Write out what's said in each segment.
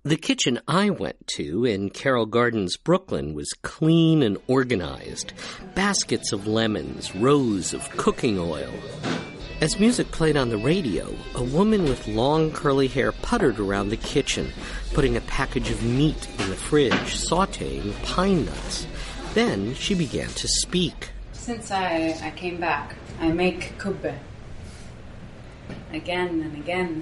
The kitchen I went to in Carroll Gardens, Brooklyn, was clean and organized. Baskets of lemons, rows of cooking oil. As music played on the radio, a woman with long curly hair puttered around the kitchen, putting a package of meat in the fridge, sautéing pine nuts. Then she began to speak. Since I came back, I make kubbe. Again and again.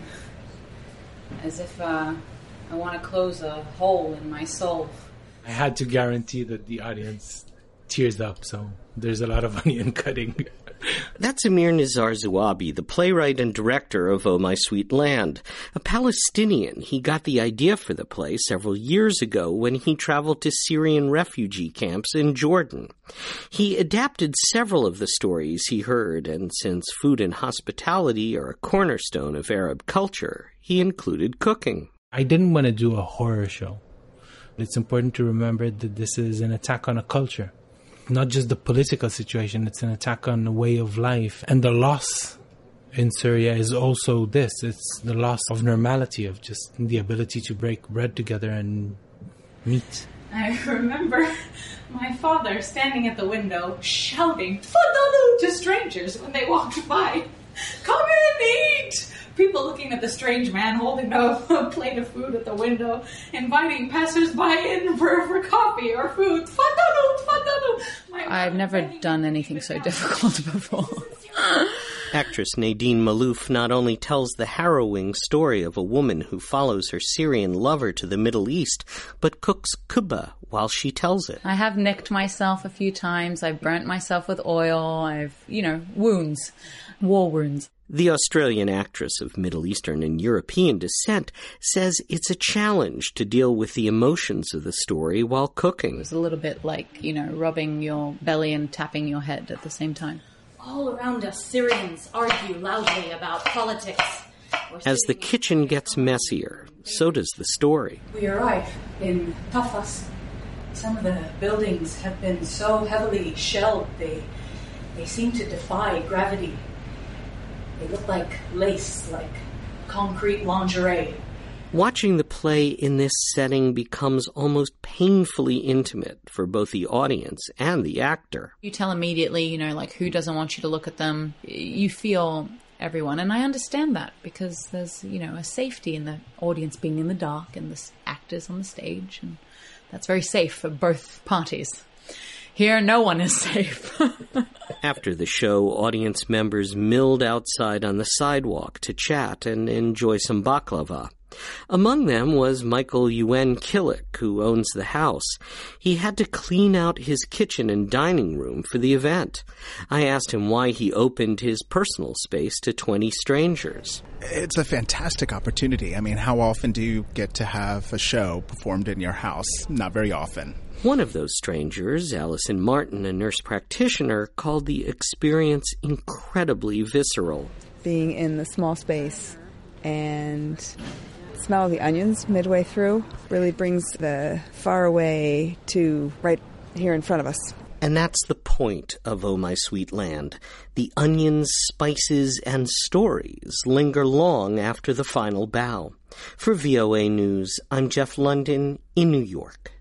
As if I want to close a hole in my soul. I had to guarantee that the audience tears up, so there's a lot of onion cutting. That's Amir Nizar Zuabi, the playwright and director of Oh My Sweet Land. A Palestinian, he got the idea for the play several years ago when he traveled to Syrian refugee camps in Jordan. He adapted several of the stories he heard, and since food and hospitality are a cornerstone of Arab culture, he included cooking. I didn't want to do a horror show. It's important to remember that this is an attack on a culture. Not just the political situation, it's an attack on the way of life. And the loss in Syria is also this. It's the loss of normality, of just the ability to break bread together and meet. I remember my father standing at the window shouting "Tfaddalu" to strangers when they walked by. Come in, eat! People looking at the strange man holding a plate of food at the window, inviting passers-by in for coffee or food. Tfaddalu, tfaddalu. I've never done anything so difficult before. Actress Nadine Malouf not only tells the harrowing story of a woman who follows her Syrian lover to the Middle East, but cooks kubba while she tells it. I have nicked myself a few times. I've burnt myself with oil. I've, wounds, war wounds. The Australian actress of Middle Eastern and European descent says it's a challenge to deal with the emotions of the story while cooking. It was a little bit like, rubbing your belly and tapping your head at the same time. All around us, Syrians argue loudly about politics. As the kitchen gets messier, so does the story. We arrive in Tafas. Some of the buildings have been so heavily shelled, they seem to defy gravity. They look like lace, like concrete lingerie. Watching the play in this setting becomes almost painfully intimate for both the audience and the actor. You tell immediately, who doesn't want you to look at them. You feel everyone, and I understand that because there's, a safety in the audience being in the dark and the actors on the stage, and that's very safe for both parties. Here, no one is safe. After the show, audience members milled outside on the sidewalk to chat and enjoy some baklava. Among them was Michael Yuen Killick, who owns the house. He had to clean out his kitchen and dining room for the event. I asked him why he opened his personal space to 20 strangers. It's a fantastic opportunity. I mean, how often do you get to have a show performed in your house? Not very often. One of those strangers, Allison Martin, a nurse practitioner, called the experience incredibly visceral. Being in the small space and smell of the onions midway through really brings the far away to right here in front of us. And that's the point of Oh My Sweet Land. The onions, spices, and stories linger long after the final bow. For VOA News, I'm Jeff London in New York.